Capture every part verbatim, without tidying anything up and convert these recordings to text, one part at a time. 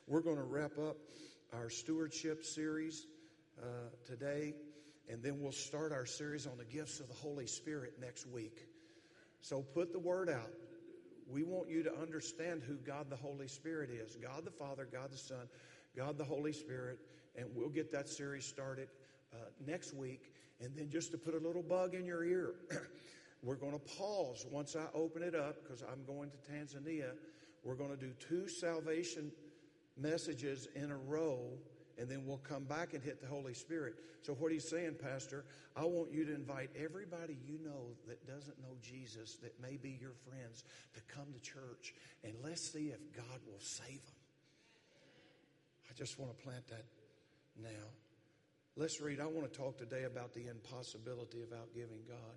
We're going to wrap up our stewardship series uh, today, and then we'll start our series on the gifts of the Holy Spirit next week. So put the word out. We want you to understand who God the Holy Spirit is. God the Father, God the Son, God the Holy Spirit, and we'll get that series started uh, next week. And then just to put a little bug in your ear, we're going to pause once I open it up because I'm going to Tanzania. We're going to do two salvation messages in a row, and then we'll come back and hit the Holy Spirit. So what he's saying, Pastor, I want you to invite everybody you know that doesn't know Jesus, that may be your friends, to come to church, and let's see if God will save them. I just want to plant that now. Let's read. I want to talk today about the impossibility of outgiving God.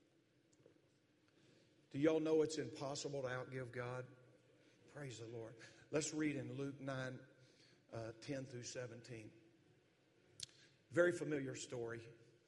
Do y'all know it's impossible to outgive God? Praise the Lord. Let's read in Luke nine, uh, ten through seventeen. Very familiar story.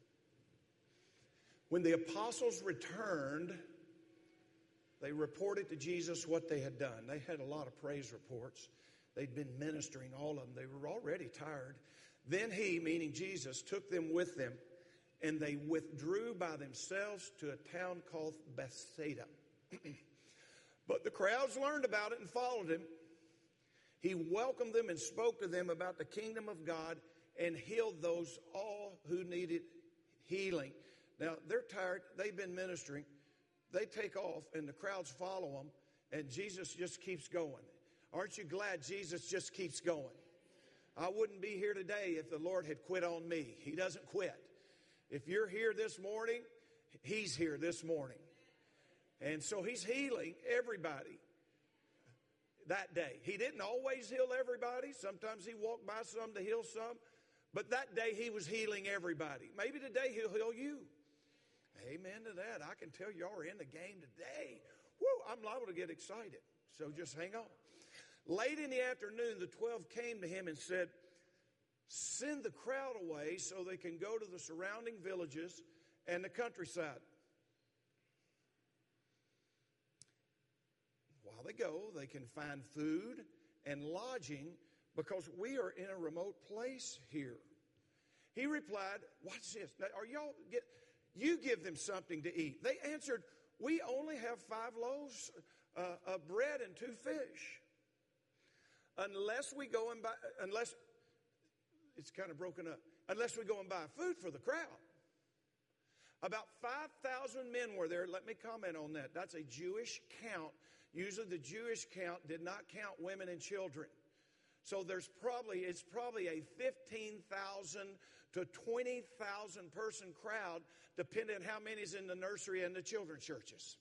When the apostles returned, they reported to Jesus what they had done. They had a lot of praise reports. They'd been ministering, all of them. They were already tired. Then he, meaning Jesus, took them with them, and they withdrew by themselves to a town called Bethsaida. But the crowds learned about it and followed him. He welcomed them and spoke to them about the kingdom of God and healed those all who needed healing. Now, they're tired. They've been ministering. They take off, and the crowds follow them, and Jesus just keeps going. Aren't you glad Jesus just keeps going? I wouldn't be here today if the Lord had quit on me. He doesn't quit. If you're here this morning, he's here this morning. And so he's healing everybody that day. He didn't always heal everybody. Sometimes he walked by some to heal some. But that day he was healing everybody. Maybe today he'll heal you. Amen to that. I can tell y'all are in the game today. Woo, I'm liable to get excited. So just hang on. Late in the afternoon, the twelve came to him and said, send the crowd away so they can go to the surrounding villages and the countryside. While they go, they can find food and lodging because we are in a remote place here. He replied, watch this. Now, are y'all get, you give them something to eat. They answered, we only have five loaves uh, of bread and two fish. Unless we go and buy, unless, it's kind of broken up, unless we go and buy food for the crowd. About five thousand men were there. Let me comment on that. That's a Jewish count. Usually the Jewish count did not count women and children. So there's probably, it's probably a fifteen thousand to twenty thousand person crowd, depending on how many's in the nursery and the children's churches.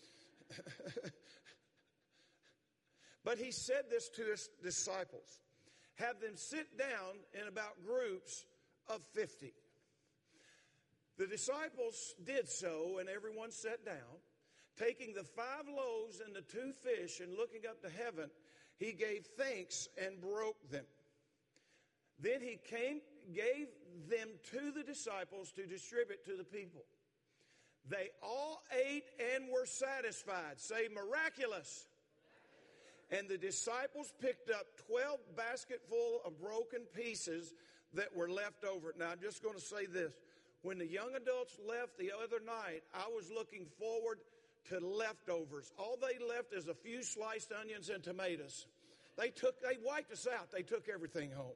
But he said this to his disciples. Have them sit down in about groups of fifty. The disciples did so, and everyone sat down. Taking the five loaves and the two fish and looking up to heaven, he gave thanks and broke them. Then he came, gave them to the disciples to distribute to the people. They all ate and were satisfied. Say, miraculous. And the disciples picked up twelve basketful of broken pieces that were left over. Now, I'm just going to say this. When the young adults left the other night, I was looking forward to leftovers. All they left is a few sliced onions and tomatoes. They took, they wiped us out. They took everything home.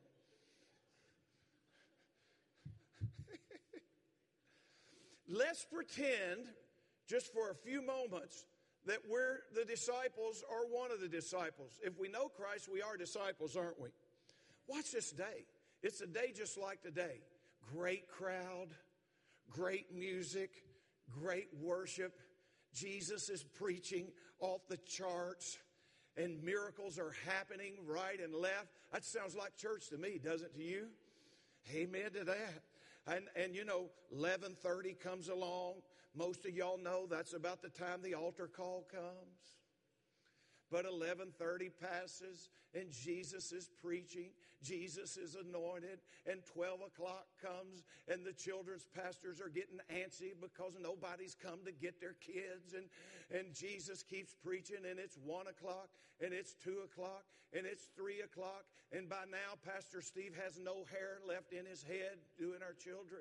Let's pretend, just for a few moments, that we're the disciples or one of the disciples. If we know Christ, we are disciples, aren't we? Watch this day. It's a day just like today. Great crowd, great music, great worship. Jesus is preaching off the charts, and miracles are happening right and left. That sounds like church to me, doesn't it to you? Amen to that. And, and you know, eleven thirty comes along. Most of y'all know that's about the time the altar call comes. But eleven thirty passes and Jesus is preaching. Jesus is anointed. And twelve o'clock comes and the children's pastors are getting antsy because nobody's come to get their kids. And, and Jesus keeps preaching, and it's one o'clock and it's two o'clock and it's three o'clock. And by now, Pastor Steve has no hair left in his head doing our children.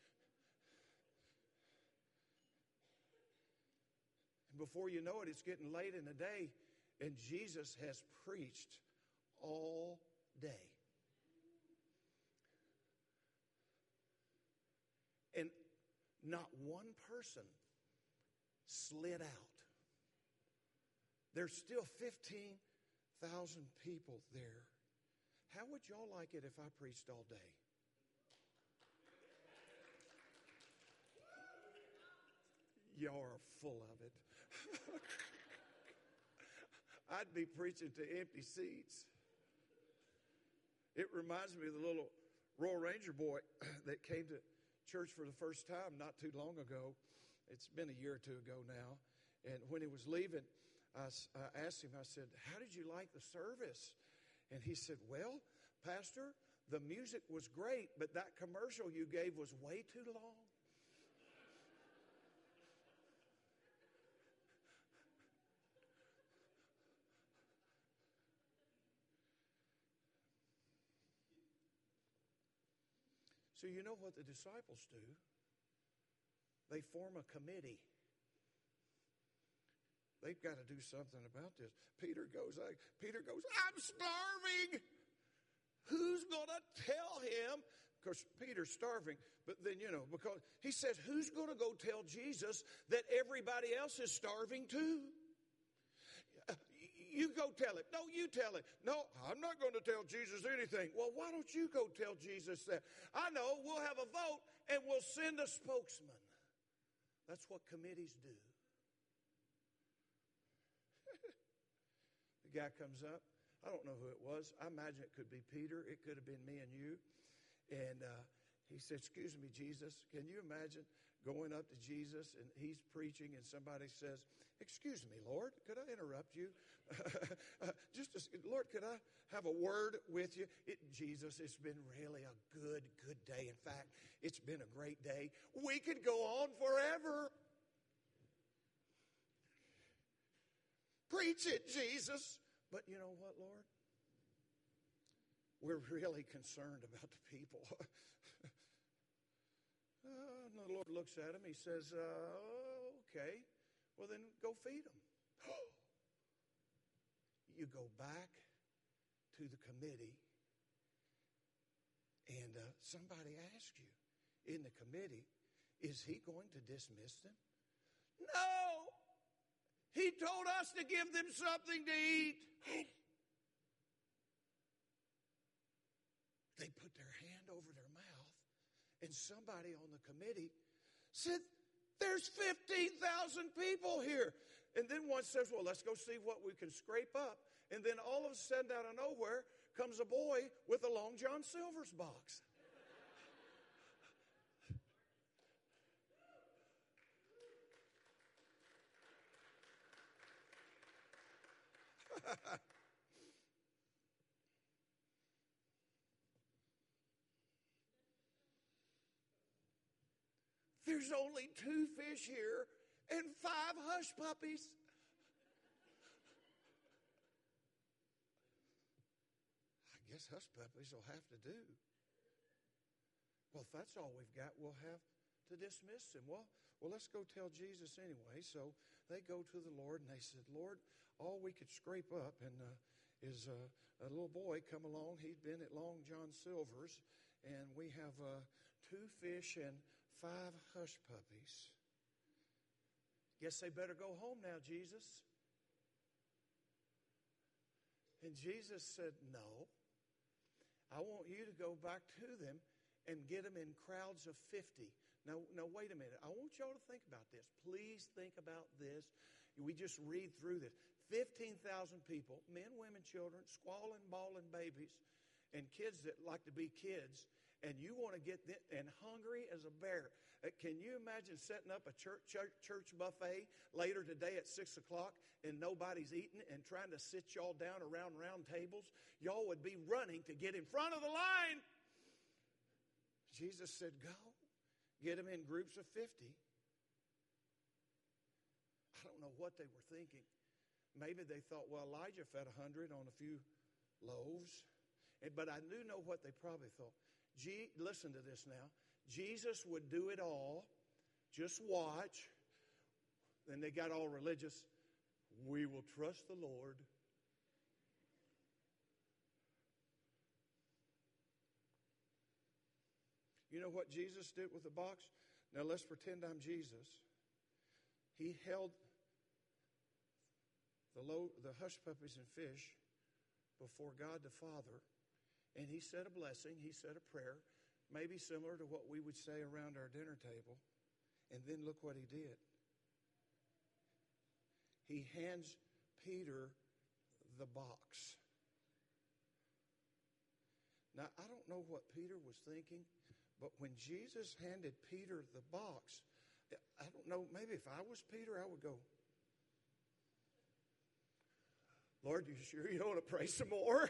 And before you know it, it's getting late in the day. And Jesus has preached all day. And not one person slid out. There's still fifteen thousand people there. How would y'all like it if I preached all day? Y'all are full of it. I'd be preaching to empty seats. It reminds me of the little Royal Ranger boy that came to church for the first time not too long ago. It's been a year or two ago now. And when he was leaving, I, I asked him, I said, how did you like the service? And he said, well, Pastor, the music was great, but that commercial you gave was way too long. So you know what the disciples do? They form a committee. They've got to do something about this. Peter goes, I, Peter goes, I'm starving. Who's going to tell him? Because Peter's starving. But then, you know, because he says, who's going to go tell Jesus that everybody else is starving too? You go tell him. No, you tell him. No, I'm not going to tell Jesus anything. Well, why don't you go tell Jesus that? I know, we'll have a vote and we'll send a spokesman. That's what committees do. The guy comes up. I don't know who it was. I imagine it could be Peter. It could have been me and you. And uh, he said, excuse me, Jesus, can you imagine going up to Jesus and he's preaching and somebody says, excuse me, Lord, could I interrupt you? uh, just, a, Lord, could I have a word with you? It, Jesus, it's been really a good, good day. In fact, it's been a great day. We could go on forever. Preach it, Jesus. But you know what, Lord? We're really concerned about the people. uh, and the Lord looks at him. He says, uh, okay, well then go feed them. You go back to the committee and uh, somebody asks you in the committee, is he going to dismiss them? No! He told us to give them something to eat. They put their hand over their mouth, and somebody on the committee said, there's fifteen thousand people here. And then one says, well, let's go see what we can scrape up. And then all of a sudden, out of nowhere, comes a boy with a Long John Silver's box. There's only two fish here and five hush puppies. I guess hush puppies will have to do. Well, if that's all we've got, we'll have to dismiss him. Well, well, let's go tell Jesus anyway. So they go to the Lord and they said, Lord, all we could scrape up and uh, is uh, a little boy come along. He'd been at Long John Silver's, and we have uh, two fish and five hush puppies. Guess they better go home now, Jesus. And Jesus said, no. I want you to go back to them and get them in crowds of fifty. Now, now, wait a minute. I want y'all to think about this. Please think about this. We just read through this. fifteen thousand people, men, women, children, squalling, bawling babies, and kids that like to be kids. and you want to get th- and hungry as a bear. Uh, Can you imagine setting up a church, church church buffet later today at six o'clock and nobody's eating and trying to sit y'all down around round tables? Y'all would be running to get in front of the line. Jesus said, go. Get them in groups of fifty. I don't know what they were thinking. Maybe they thought, well, Elijah fed a hundred on a few loaves. But I do know what they probably thought. Gee, listen to this now. Jesus would do it all. Just watch. Then they got all religious. We will trust the Lord. You know what Jesus did with the box? Now let's pretend I'm Jesus. He held the low, the hush puppies and fish before God the Father, and he said a blessing, he said a prayer, maybe similar to what we would say around our dinner table, and then look what he did. He hands Peter the box. Now, I don't know what Peter was thinking, but when Jesus handed Peter the box, I don't know, maybe if I was Peter, I would go, Lord, you sure you don't want to pray some more?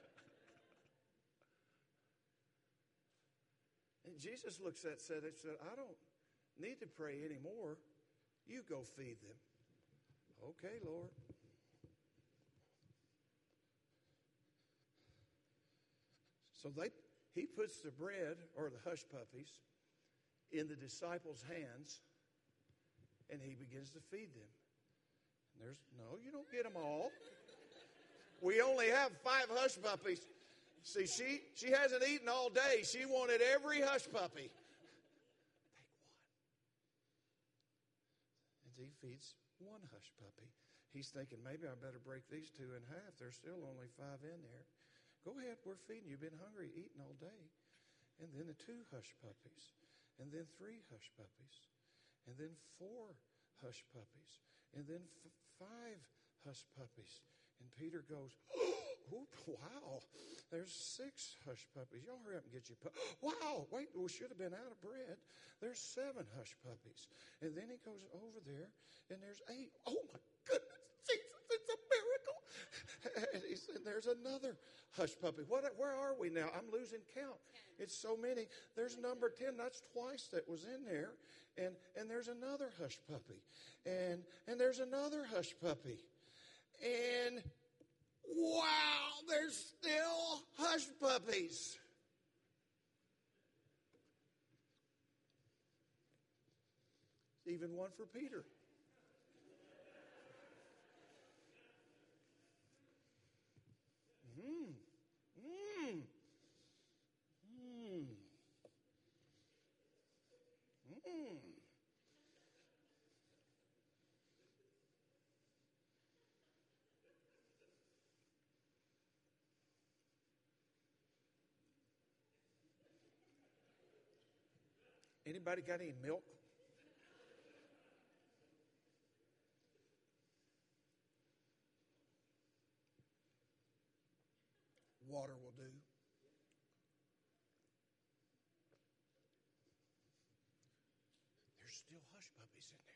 And Jesus looks at said, it said, I don't need to pray anymore. You go feed them. Okay, Lord. So they he puts the bread or the hush puppies in the disciples' hands, and he begins to feed them. And there's no, you don't get them all. We only have five hush puppies. See, she she hasn't eaten all day. She wanted every hush puppy. Take one. And he feeds one hush puppy. He's thinking, maybe I better break these two in half. There's still only five in there. Go ahead, we're feeding. You've been hungry, eating all day. And then the two hush puppies. And then three hush puppies. And then four hush puppies. And then f- five hush puppies. And Peter goes, oh, wow, there's six hush puppies. Y'all hurry up and get your pu- Wow, wait, we should have been out of bread. There's seven hush puppies. And then he goes over there, and there's eight. Oh, my goodness, Jesus, it's a miracle. And, he's, and there's another hush puppy. What? Where are we now? I'm losing count. It's so many. There's number ten. That's twice that was in there. And, and there's another hush puppy. And, and there's another hush puppy. And wow, there's still hush puppies. Even one for Peter. Mmm. Mmm. Mmm. Mmm. Anybody got any milk? Water will do. There's still hush puppies in there.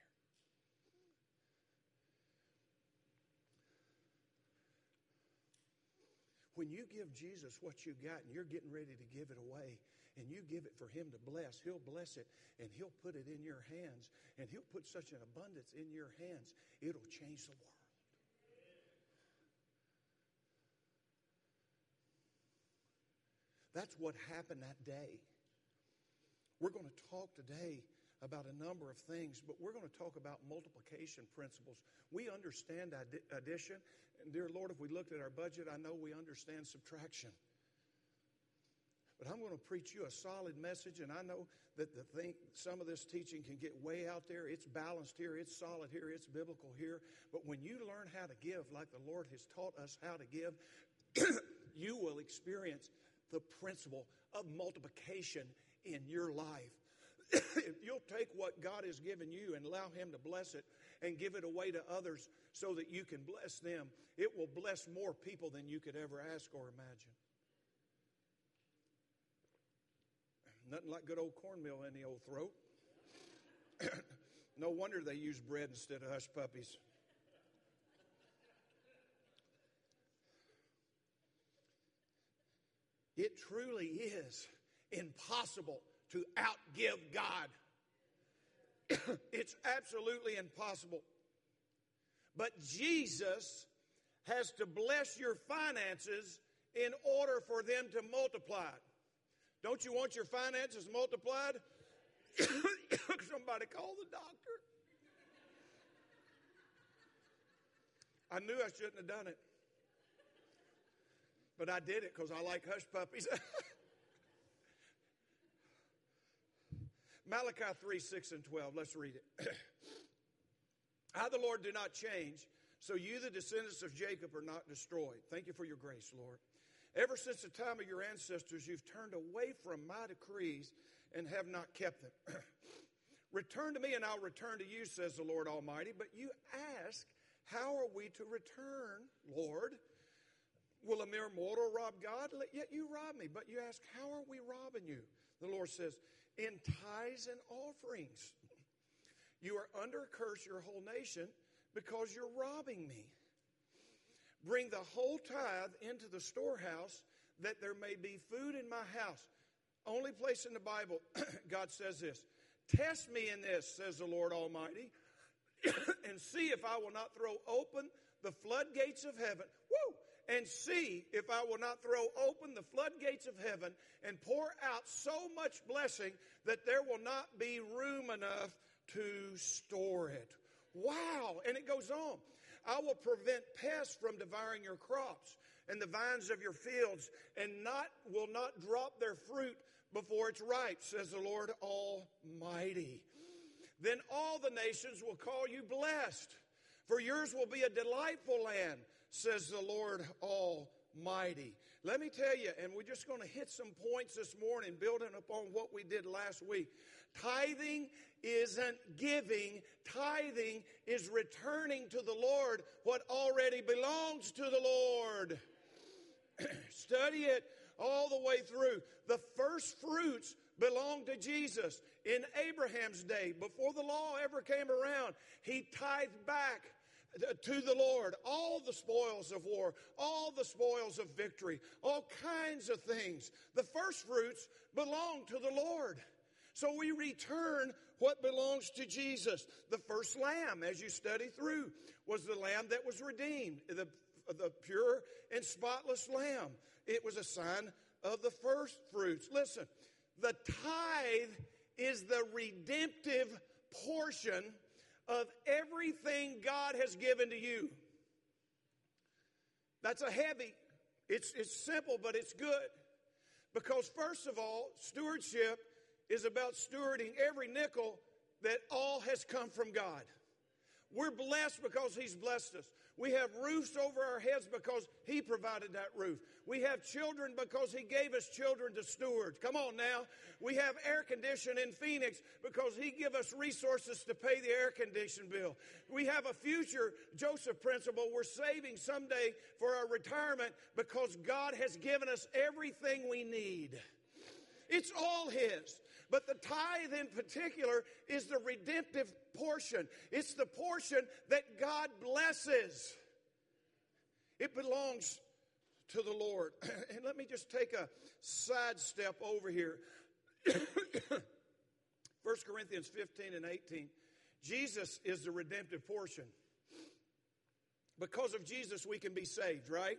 When you give Jesus what you got and you're getting ready to give it away and you give it for him to bless, he'll bless it and he'll put it in your hands and he'll put such an abundance in your hands, it'll change the world. That's what happened that day. We're going to talk today about a number of things, but we're going to talk about multiplication principles. We understand addition. And dear Lord, if we looked at our budget, I know we understand subtraction. But I'm going to preach you a solid message, and I know that the thing, some of this teaching can get way out there. It's balanced here, it's solid here, it's biblical here. But when you learn how to give like the Lord has taught us how to give, you will experience the principle of multiplication in your life. If you'll take what God has given you and allow him to bless it and give it away to others so that you can bless them, it will bless more people than you could ever ask or imagine. Nothing like good old cornmeal in the old throat. No wonder they use bread instead of hush puppies. It truly is impossible to outgive God. It's absolutely impossible. But Jesus has to bless your finances in order for them to multiply. Don't you want your finances multiplied? Somebody call the doctor. I knew I shouldn't have done it. But I did it because I like hush puppies. Malachi three, six, and twelve. Let's read it. I, the Lord, do not change, so you, the descendants of Jacob, are not destroyed. Thank you for your grace, Lord. Ever since the time of your ancestors, you've turned away from my decrees and have not kept them. Return to me, and I'll return to you, says the Lord Almighty. But you ask, how are we to return, Lord? Will a mere mortal rob God? Yet you rob me. But you ask, how are we robbing you? The Lord says, in tithes and offerings. You are under a curse, your whole nation, because you're robbing me. Bring the whole tithe into the storehouse, that there may be food in my house. Only place in the Bible, God says this. Test me in this, says the Lord Almighty, and see if I will not throw open the floodgates of heaven. Woo! And see if I will not throw open the floodgates of heaven and pour out so much blessing that there will not be room enough to store it. Wow! And it goes on. I will prevent pests from devouring your crops and the vines of your fields, and not will not drop their fruit before it's ripe, says the Lord Almighty. Then all the nations will call you blessed, for yours will be a delightful land, says the Lord Almighty. Let me tell you, and we're just going to hit some points this morning, building upon what we did last week. Tithing isn't giving. Tithing is returning to the Lord what already belongs to the Lord. Study it all the way through. The first fruits belonged to Jesus. In Abraham's day, before the law ever came around, he tithed back to the Lord all the spoils of war, all the spoils of victory, all kinds of things. The first fruits belong to the Lord. So we return what belongs to Jesus. The first lamb, as you study through, was the lamb that was redeemed, the, the pure and spotless lamb. It was a sign of the first fruits. Listen, the tithe is the redemptive portion of everything God has given to you. That's a heavy. It's, it's simple, but it's good. Because first of all, stewardship is about stewarding every nickel that all has come from God. We're blessed because He's blessed us. We have roofs over our heads because He provided that roof. We have children because He gave us children to steward. Come on now. We have air conditioning in Phoenix because He gave us resources to pay the air condition bill. We have a future Joseph principle we're saving someday for our retirement because God has given us everything we need. It's all His. But the tithe in particular is the redemptive portion. It's the portion that God blesses. It belongs to the Lord. And let me just take a sidestep over here. First Corinthians fifteen and eighteen. Jesus is the redemptive portion. Because of Jesus, we can be saved, right?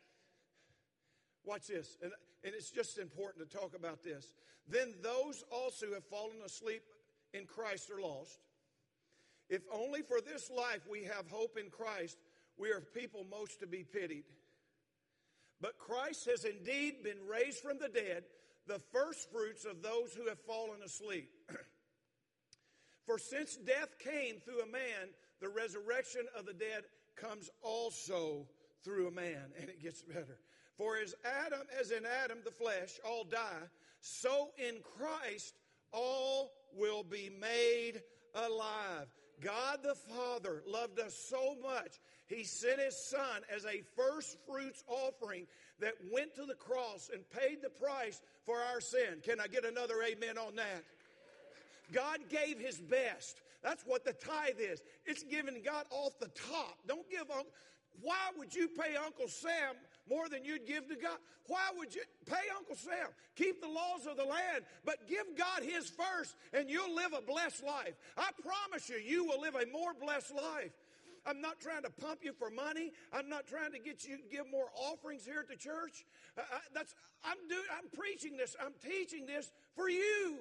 Watch this. And, and it's just important to talk about this. Then those also who have fallen asleep in Christ are lost. If only for this life we have hope in Christ, we are people most to be pitied. But Christ has indeed been raised from the dead, the first fruits of those who have fallen asleep. For since death came through a man, the resurrection of the dead comes also through a man. And it gets better. For as Adam, as in Adam, the flesh, all die, so in Christ all will be made alive. God the Father loved us so much, He sent His Son as a first fruits offering that went to the cross and paid the price for our sin. Can I get another amen on that? God gave his best. That's what the tithe is. It's giving God off the top. Don't give up. Why would you pay Uncle Sam more than you'd give to God? Why would you pay Uncle Sam? Keep the laws of the land, but give God his first, and you'll live a blessed life. I promise you, you will live a more blessed life. I'm not trying to pump you for money. I'm not trying to get you to give more offerings here at the church. Uh, I, that's I'm doing. I'm preaching this. I'm teaching this for you.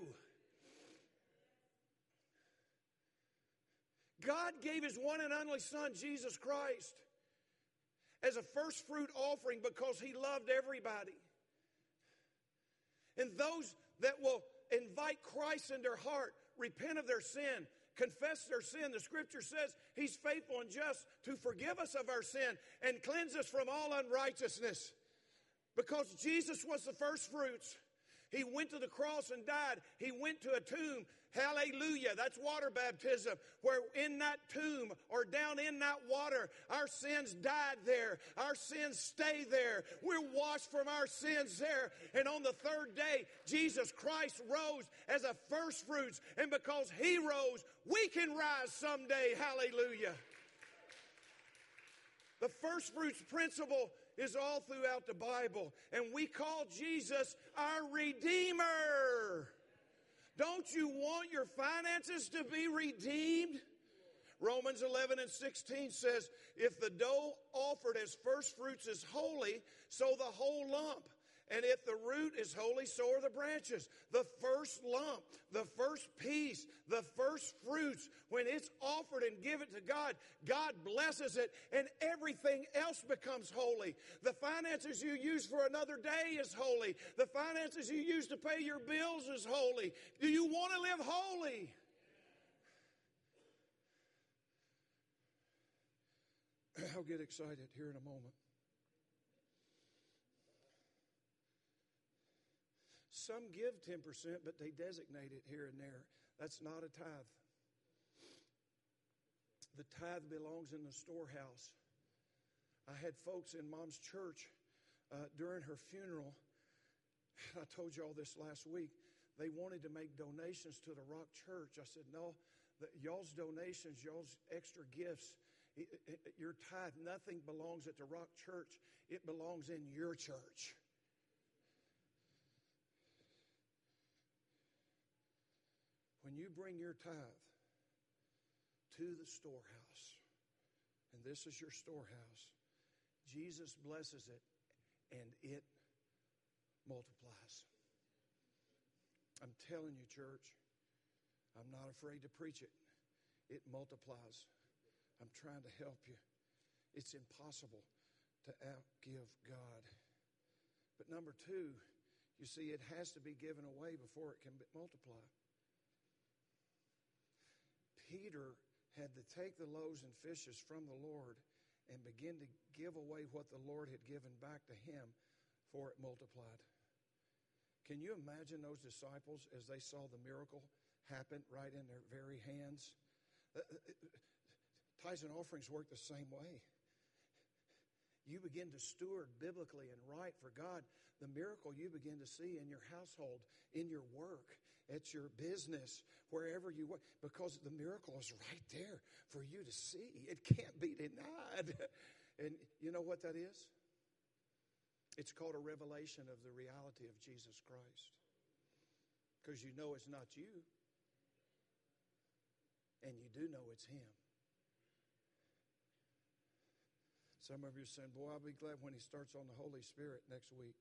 God gave his one and only Son, Jesus Christ, as a first fruit offering because he loved everybody. And those that will invite Christ in their heart, repent of their sin, confess their sin, the scripture says he's faithful and just to forgive us of our sin and cleanse us from all unrighteousness. Because Jesus was the first fruits. He went to the cross and died. He went to a tomb. Hallelujah. That's water baptism. Where in that tomb or down in that water, our sins died there. Our sins stay there. We're washed from our sins there. And on the third day, Jesus Christ rose as a first fruits. And because he rose, we can rise someday. Hallelujah. The first fruits principle is all throughout the Bible. And we call Jesus our Redeemer. Don't you want your finances to be redeemed? Romans eleven and sixteen says, if the dough offered as first fruits is holy, so the whole lump. And if the root is holy, so are the branches. The first lump, the first piece, the first fruits, when it's offered and given to God, God blesses it and everything else becomes holy. The finances you use for another day is holy. The finances you use to pay your bills is holy. Do you want to live holy? I'll get excited here in a moment. Some give ten percent, but they designate it here and there. That's not a tithe. The tithe belongs in the storehouse. I had folks in Mom's church uh, during her funeral. I told you all this last week. They wanted to make donations to the Rock Church. I said, no, the, y'all's donations, y'all's extra gifts, it, it, your tithe, nothing belongs at the Rock Church. It belongs in your church. When you bring your tithe to the storehouse, and this is your storehouse, Jesus blesses it and it multiplies. I'm telling you, church, I'm not afraid to preach it. It multiplies. I'm trying to help you. It's impossible to outgive God. But number two, you see, it has to be given away before it can multiply. Peter had to take the loaves and fishes from the Lord and begin to give away what the Lord had given back to him, for it multiplied. Can you imagine those disciples as they saw the miracle happen right in their very hands? Tithes and offerings work the same way. You begin to steward biblically and right for God, the miracle you begin to see in your household, in your work, at your business, wherever you work, because the miracle is right there for you to see. It can't be denied. And you know what that is? It's called a revelation of the reality of Jesus Christ. Because you know it's not you, and you do know it's him. Some of you are saying, boy, I'll be glad when he starts on the Holy Spirit next week.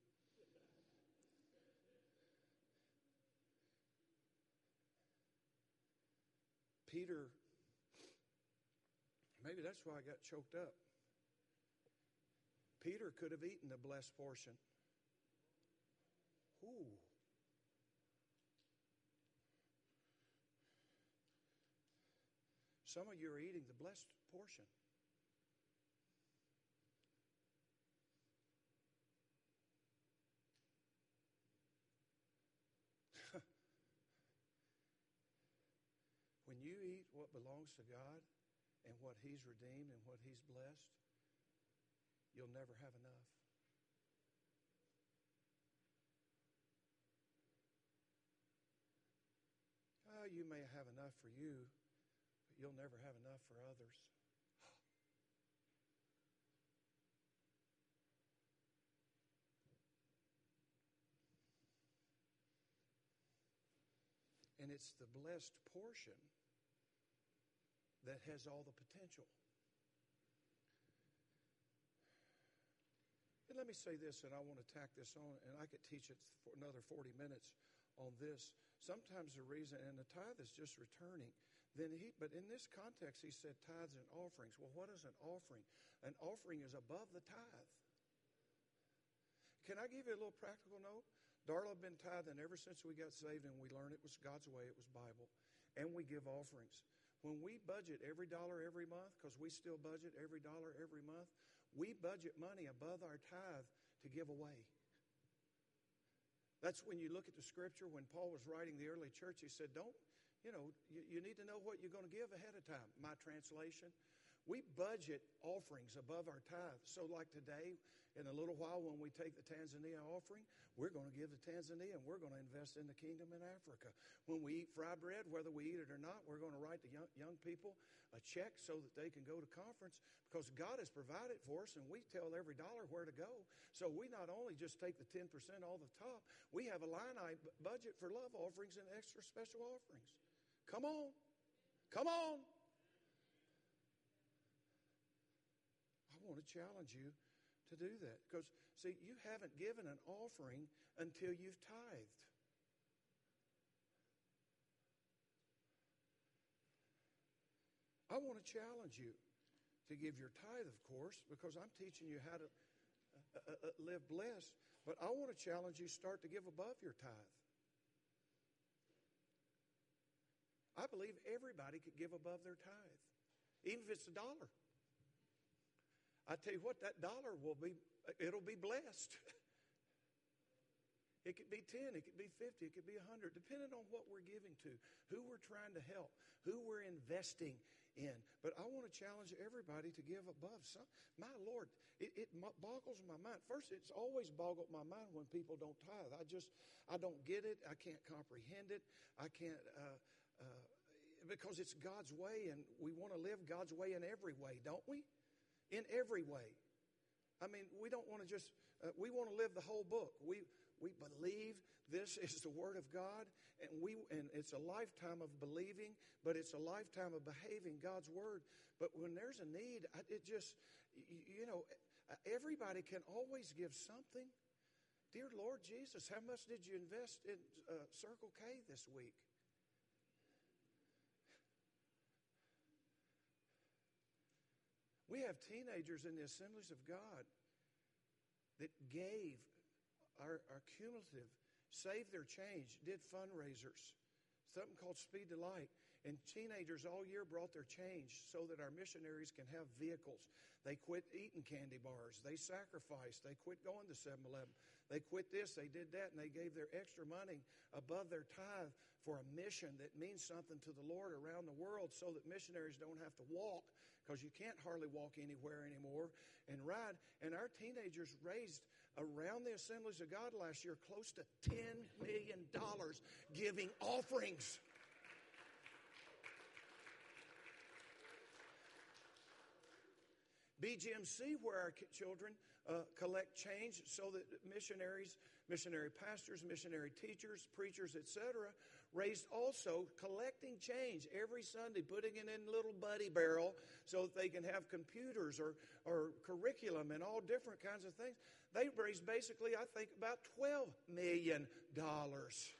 Peter, maybe that's why I got choked up. Peter could have eaten the blessed portion. Ooh. Some of you are eating the blessed portion. When you eat what belongs to God and what he's redeemed and what he's blessed, you'll never have enough. you may have enough for you, but you'll never have enough for others. And it's the blessed portion that has all the potential. And let me say this, and I want to tack this on, and I could teach it for another forty minutes on this. Sometimes the reason, and the tithe is just returning. Then he, but in this context, he said tithes and offerings. Well, what is an offering? An offering is above the tithe. Can I give you a little practical note? Darla have been tithing ever since we got saved, and we learned it was God's way, it was Bible. And we give offerings. When we budget every dollar every month, because we still budget every dollar every month, we budget money above our tithe to give away. That's when you look at the scripture, when Paul was writing the early church, he said, don't, you know, you, you need to know what you're going to give ahead of time. My translation. We budget offerings above our tithe. So like today, in a little while when we take the Tanzania offering, we're going to give to Tanzania and we're going to invest in the kingdom in Africa. When we eat fried bread, whether we eat it or not, we're going to write the young, young people a check so that they can go to conference, because God has provided for us and we tell every dollar where to go. So we not only just take the ten percent off the top, we have a line item budget for love offerings and extra special offerings. Come on. Come on. I want to challenge you to do that. Because, see, you haven't given an offering until you've tithed. I want to challenge you to give your tithe, of course, because I'm teaching you how to uh, uh, live blessed. But I want to challenge you to start to give above your tithe. I believe everybody could give above their tithe, even if it's a dollar. I tell you what, that dollar will be, it'll be blessed. It could be ten, it could be fifty, it could be one hundred, depending on what we're giving to, who we're trying to help, who we're investing in. But I want to challenge everybody to give above. Some, my Lord, it, it boggles my mind. First, it's always boggled my mind when people don't tithe. I just, I don't get it. I can't comprehend it. I can't, uh, uh, because it's God's way, and we want to live God's way in every way, don't we? In every way. I mean, we don't want to just, uh, we want to live the whole book. We we believe this is the Word of God, and we and it's a lifetime of believing, but it's a lifetime of behaving God's Word. But when there's a need, it just, you know, everybody can always give something. Dear Lord Jesus, how much did you invest in uh, Circle K this week? We have teenagers in the Assemblies of God that gave our, our cumulative, saved their change, did fundraisers, something called Speed to Light. And teenagers all year brought their change so that our missionaries can have vehicles. They quit eating candy bars. They sacrificed. They quit going to seven eleven. They quit this. They did that. And they gave their extra money above their tithe for a mission that means something to the Lord around the world, so that missionaries don't have to walk, because you can't hardly walk anywhere anymore, and ride. And our teenagers raised around the Assemblies of God last year close to ten million dollars giving offerings. B G M C, where our children uh, collect change so that missionaries, missionary pastors, missionary teachers, preachers, et cetera, raised also collecting change every Sunday, putting it in a little buddy barrel so that they can have computers or, or curriculum and all different kinds of things. They raised basically, I think, about twelve million dollars.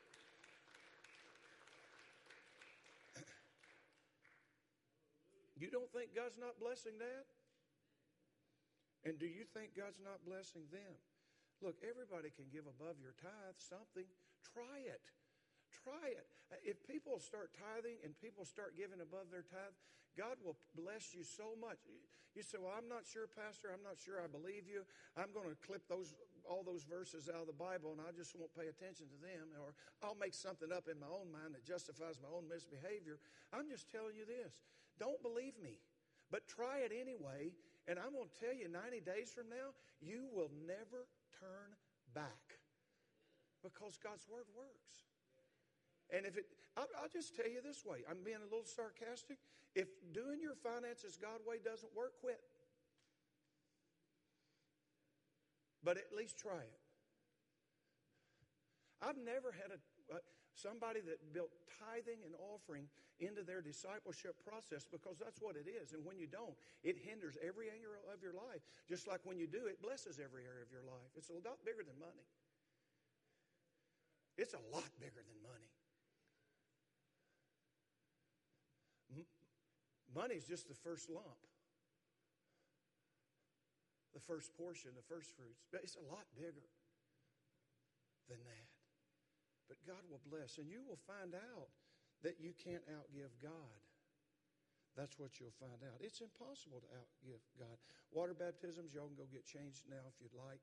You don't think God's not blessing that? And do you think God's not blessing them? Look, everybody can give above your tithe something. Try it. Try it. If people start tithing and people start giving above their tithe, God will bless you so much. You say, well, I'm not sure, Pastor. I'm not sure I believe you. I'm going to clip those all those verses out of the Bible, and I just won't pay attention to them. Or I'll make something up in my own mind that justifies my own misbehavior. I'm just telling you this. Don't believe me, but try it anyway. And I'm going to tell you, ninety days from now, you will never turn back, because God's Word works. And if it, I'll, I'll just tell you this way. I'm being a little sarcastic. If doing your finances God's way doesn't work, quit. But at least try it. I've never had a, uh, somebody that built tithing and offering into their discipleship process, because that's what it is. And when you don't, it hinders every area of your life. Just like when you do, it blesses every area of your life. It's a lot bigger than money. It's a lot bigger than money. M- money's just the first lump. The first portion, the first fruits. But it's a lot bigger than that. But God will bless, and you will find out that you can't outgive God. That's what you'll find out. It's impossible to outgive God. Water baptisms, y'all can go get changed now if you'd like.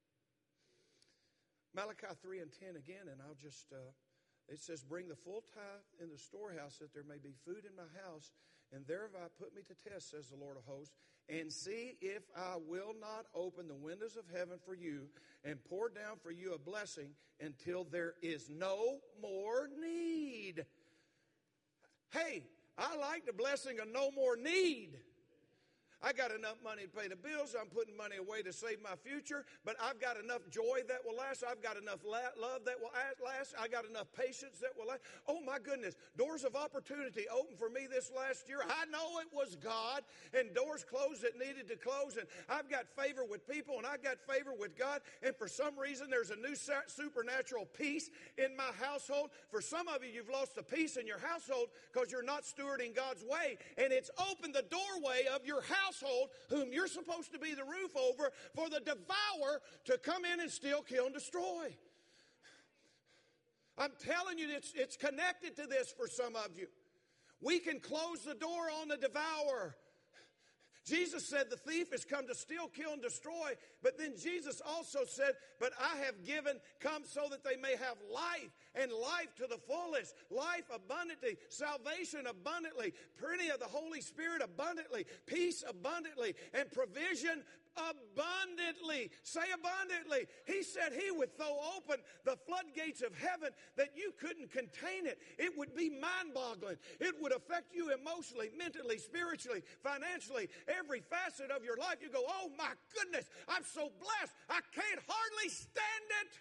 Malachi three and ten again, and I'll just, uh, it says, bring the full tithe in the storehouse that there may be food in my house, and thereby put me to test, says the Lord of hosts, and see if I will not open the windows of heaven for you and pour down for you a blessing until there is no more need. Hey, I like the blessing of no more need. I got enough money to pay the bills. I'm putting money away to save my future. But I've got enough joy that will last. I've got enough love that will last. I got enough patience that will last. Oh, my goodness. Doors of opportunity opened for me this last year. I know it was God. And doors closed that needed to close. And I've got favor with people. And I've got favor with God. And for some reason, there's a new supernatural peace in my household. For some of you, you've lost the peace in your household because you're not stewarding God's way. And it's opened the doorway of your house. Household, whom you're supposed to be the roof over, for the devourer to come in and steal, kill, and destroy. I'm telling you, it's, it's connected to this for some of you. We can close the door on the devourer. Jesus said the thief has come to steal, kill, and destroy. But then Jesus also said, but I have given, come so that they may have life, and life to the fullest, life abundantly, salvation abundantly, plenty of the Holy Spirit abundantly, peace abundantly, and provision abundantly. Say abundantly. He said he would throw open the floodgates of heaven that you couldn't contain it. It would be mind-boggling. It would affect you emotionally, mentally, spiritually, financially, every facet of your life. You go, oh my goodness, I'm so blessed. I can't hardly stand it.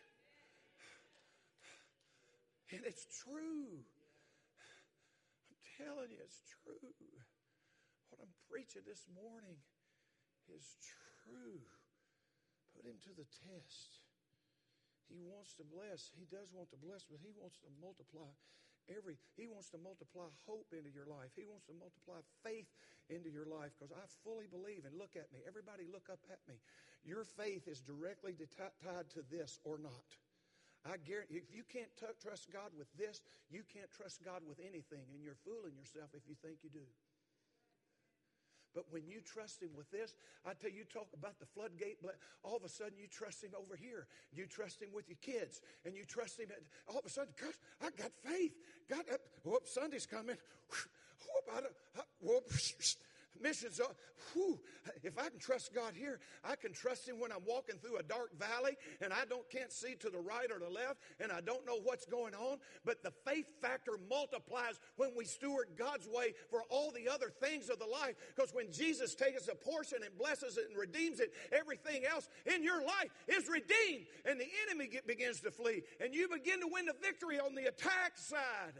And it's true. I'm telling you, it's true. What I'm preaching this morning is true. Put him to the test. He wants to bless. He does want to bless, but he wants to multiply every, he wants to multiply hope into your life. He wants to multiply faith into your life, because I fully believe, and look at me. Everybody look up at me. Your faith is directly tied to this or not. I guarantee, if you can't t- trust God with this, you can't trust God with anything, and you're fooling yourself if you think you do. But when you trust him with this, I tell you, you talk about the floodgate, all of a sudden you trust him over here. You trust him with your kids, and you trust him at, all of a sudden, God, I got faith. God, whoop, Sunday's coming. Whoop, I don't, whoop, missions. Whew, if I can trust God here, I can trust him when I'm walking through a dark valley and I don't can't see to the right or the left and I don't know what's going on. But the faith factor multiplies when we steward God's way for all the other things of the life. Because when Jesus takes a portion and blesses it and redeems it, everything else in your life is redeemed, and the enemy get, begins to flee, and you begin to win the victory on the attack side.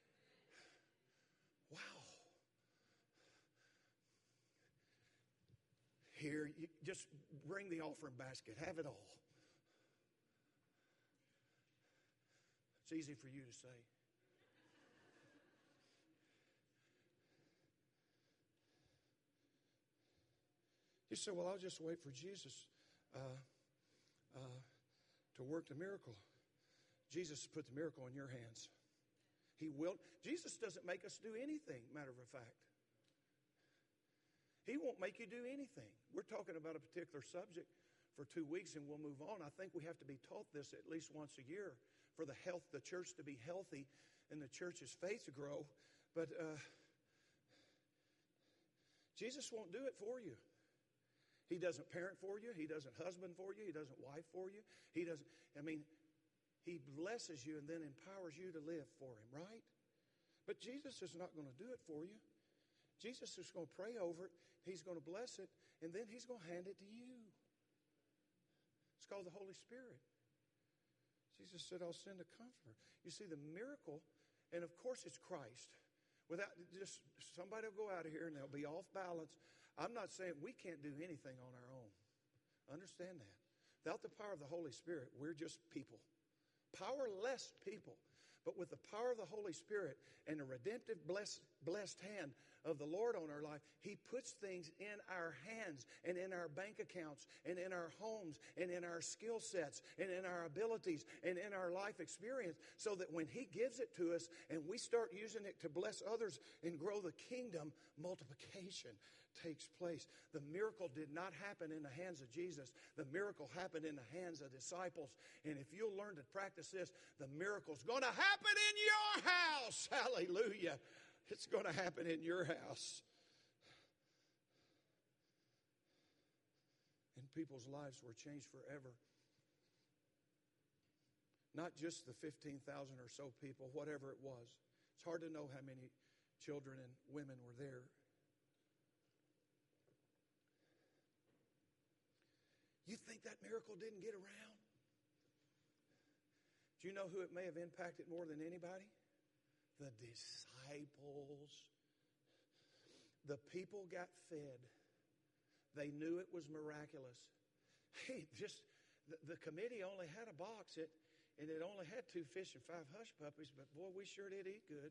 Wow. Here, you just bring the offering basket. Have it all. It's easy for you to say. You say, well, I'll just wait for Jesus uh, uh, to work the miracle. Jesus put the miracle in your hands. He will. Jesus doesn't make us do anything, matter of fact. He won't make you do anything. We're talking about a particular subject for two weeks and we'll move on. I think we have to be taught this at least once a year for the health, the church to be healthy and the church's faith to grow. But uh, Jesus won't do it for you. He doesn't parent for you. He doesn't husband for you. He doesn't wife for you. He doesn't, I mean, He blesses you and then empowers you to live for him, right? But Jesus is not going to do it for you. Jesus is going to pray over it. He's going to bless it, and then he's going to hand it to you. It's called the Holy Spirit. Jesus said, I'll send a comforter. You see, the miracle, and of course it's Christ. Without just somebody will go out of here and they'll be off balance. I'm not saying we can't do anything on our own. Understand that. Without the power of the Holy Spirit, we're just people. Powerless people. But with the power of the Holy Spirit and the redemptive blessed, blessed hand of the Lord on our life, he puts things in our hands and in our bank accounts and in our homes and in our skill sets and in our abilities and in our life experience, so that when he gives it to us and we start using it to bless others and grow the kingdom, multiplication takes place. The miracle did not happen in the hands of Jesus. The miracle happened in the hands of disciples. And if you'll learn to practice this, the miracle's going to happen in your house. Hallelujah. It's going to happen in your house. And people's lives were changed forever. Not just the fifteen thousand or so people, whatever it was. It's hard to know how many children and women were there. You think that miracle didn't get around? Do you know who it may have impacted more than anybody? The disciples. The people got fed. They knew it was miraculous. Hey, just the, the committee only had a box, it, and it only had two fish and five hush puppies, but boy, we sure did eat good.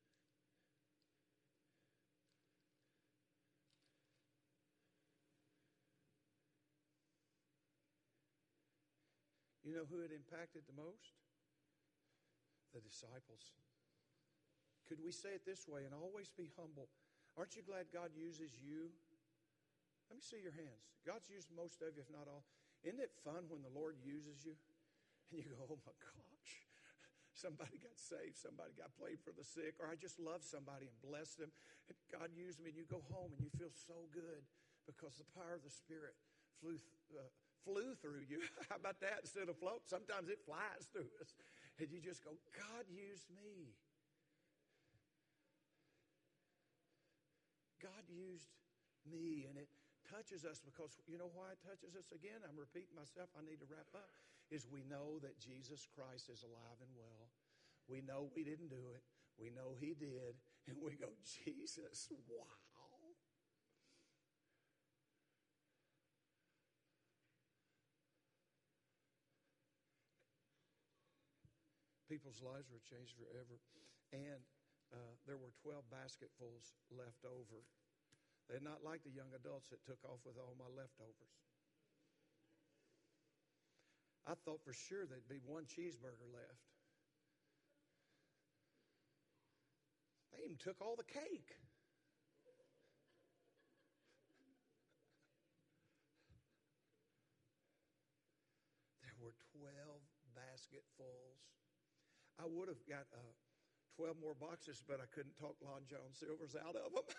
You know who it impacted the most? The disciples. Could we say it this way, and always be humble? Aren't you glad God uses you? Let me see your hands. God's used most of you, if not all. Isn't it fun when the Lord uses you? And you go, oh my gosh, somebody got saved, somebody got prayed for the sick, or I just love somebody and bless them. And God used me, and you go home and you feel so good because the power of the Spirit flew uh, flew through you. How about that? Instead of float, sometimes it flies through us. And you just go, God used me. God used me. And it touches us because, you know why it touches us again? I'm repeating myself. I need to wrap up. Is we know that Jesus Christ is alive and well. We know we didn't do it. We know he did. And we go, Jesus, wow. People's lives were changed forever. And uh, there were twelve basketfuls left over. They're not like the young adults that took off with all my leftovers. I thought for sure there'd be one cheeseburger left. They even took all the cake. There were twelve basketfuls. I would have got uh, twelve more boxes, but I couldn't talk Lon John Silver's out of them.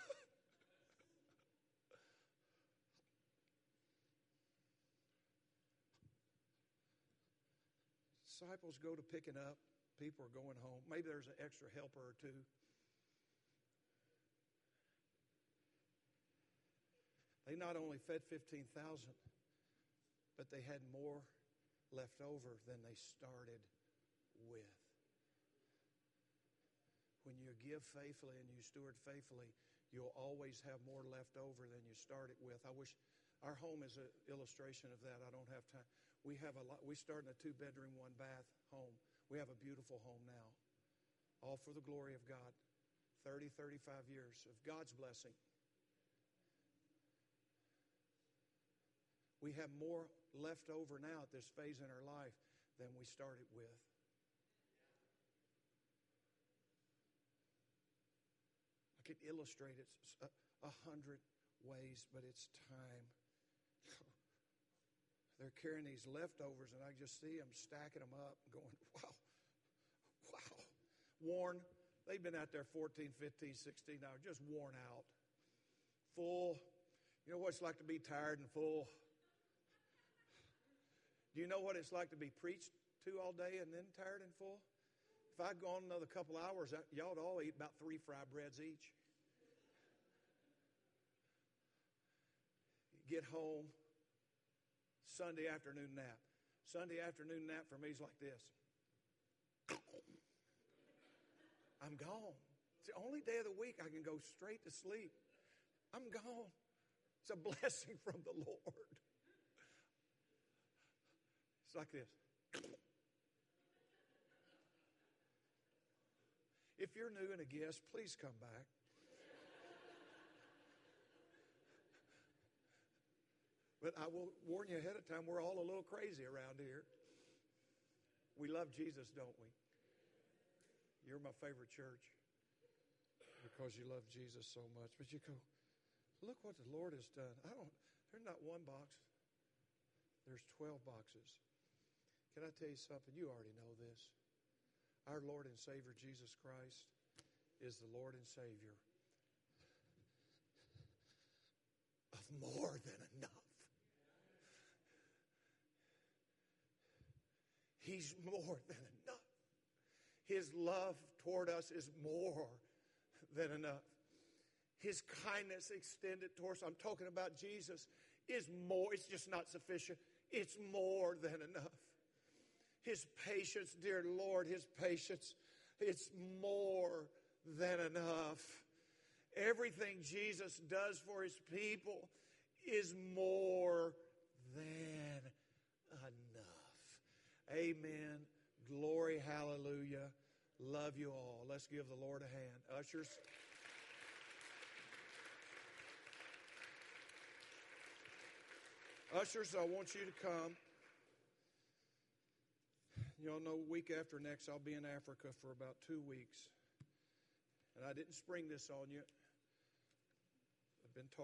Disciples go to picking up. People are going home. Maybe there's an extra helper or two. They not only fed fifteen thousand, but they had more left over than they started with. When you give faithfully and you steward faithfully, you'll always have more left over than you started with. I wish our home is an illustration of that. I don't have time. We have a lot. We started in a two-bedroom, one-bath home. We have a beautiful home now, all for the glory of God. thirty, thirty-five years of God's blessing. We have more left over now at this phase in our life than we started with. I could illustrate it a, a hundred ways, but it's time. They're carrying these leftovers, and I just see them stacking them up and going, wow, wow. Worn. They've been out there fourteen, fifteen, sixteen hours, just worn out. Full. You know what it's like to be tired and full? Do you know what it's like to be preached two all day and then tired and full? If I'd gone another couple hours, y'all would all eat about three fry breads each. Get home, Sunday afternoon nap. Sunday afternoon nap for me is like this. I'm gone. It's the only day of the week I can go straight to sleep. I'm gone. It's a blessing from the Lord. It's like this. If you're new and a guest, please come back. But I will warn you ahead of time, we're all a little crazy around here. We love Jesus, don't we? You're my favorite church because you love Jesus so much. But you go, look what the Lord has done. I don't, there's not one box. There's twelve boxes. Can I tell you something? You already know this. Our Lord and Savior, Jesus Christ, is the Lord and Savior of more than enough. He's more than enough. His love toward us is more than enough. His kindness extended towards us, I'm talking about Jesus, is more. It's just not sufficient. It's more than enough. His patience, dear Lord, His patience, it's more than enough. Everything Jesus does for His people is more than enough. Amen. Glory, hallelujah. Love you all. Let's give the Lord a hand. Ushers. Ushers, I want you to come. Y'all know week after next I'll be in Africa for about two weeks. And I didn't spring this on you. I've been talking.